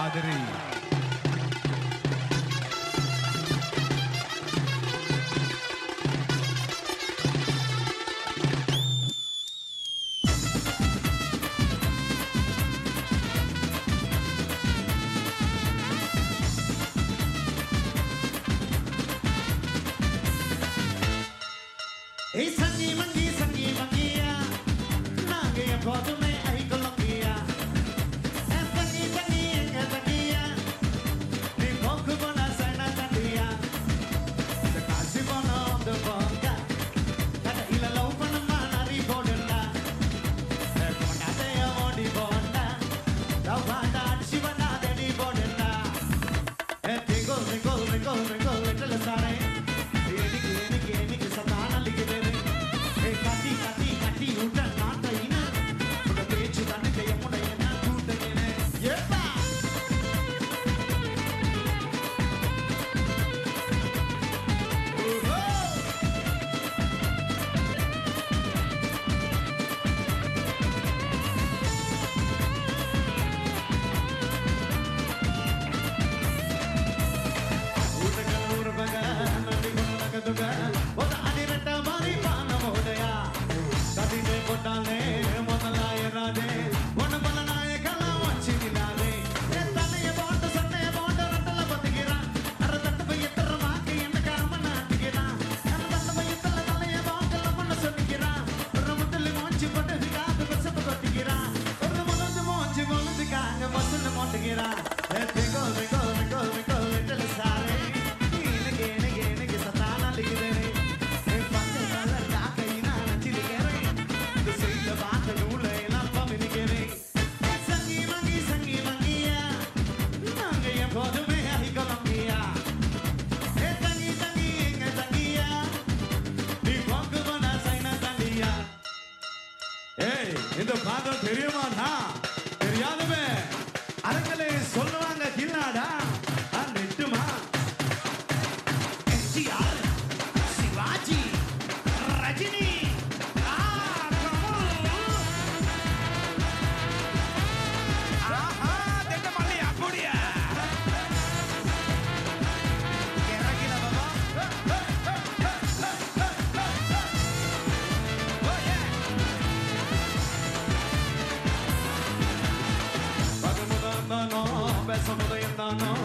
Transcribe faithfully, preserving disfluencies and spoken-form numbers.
மாதிரி Hey, Sangi Mangi, Sangi Mangia, Nage Kodume, I Colombia. And Sangi Sangi, Sangia, the Pokemon, Sana Sandia. The Casibona of the Bonga, that Ila Lopan Manari Bodella. The Conate of the Bonda, the Wanda, Shivana, the Bodella. And they go, they go, they go, they go, little Sare. இந்த பாதம் தெரியுமாண்ணா தெரியாதுமே அரங்கலே சொல்லுவாங்க கில்லாடா நெட்டுமா MGR Sivaji Rajini no, beso no de no.